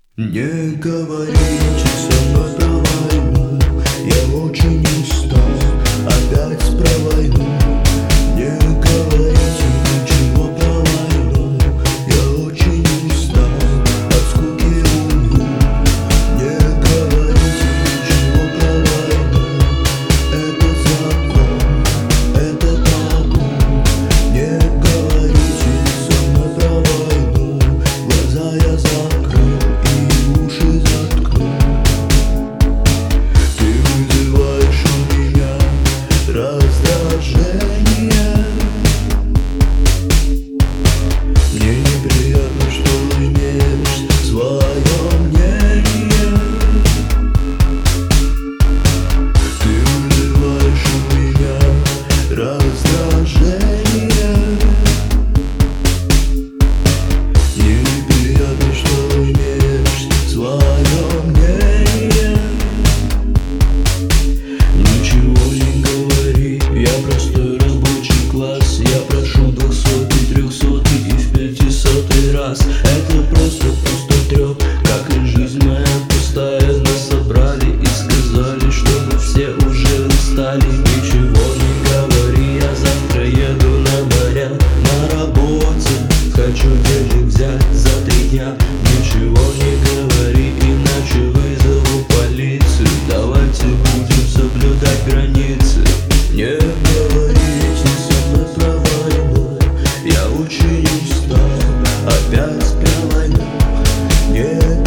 Не говорите со мной про войну, я очень устал опять про войну. Не говорите ничего про войну, я очень устал от скуки уму. Не говорите ничего про войну, это закон, это табу. Не говорите со мной про войну, глаза я закрыл и уши заткнул. Ты вызываешь у меня раздражение. Мне неприятно, что имеешь свое мнение. Ты вызываешь у меня раздражение. Мне неприятно, что имеешь свое мнение. Ничего не говори, я простой рабочий класс. Я прошу 200-й, 300-й и в 500-й раз. Это просто трёп, как и жизнь моя пустая. Нас собрали и сказали, что мы все уже устали. Ничего не говори, я завтра еду на моря. На работе хочу денег взять за 3 дня. Ничего не говори, иначе вызову полицию. Давайте будем соблюдать границы. Не говорите со мной про войну, я очень устал опять про войну. Не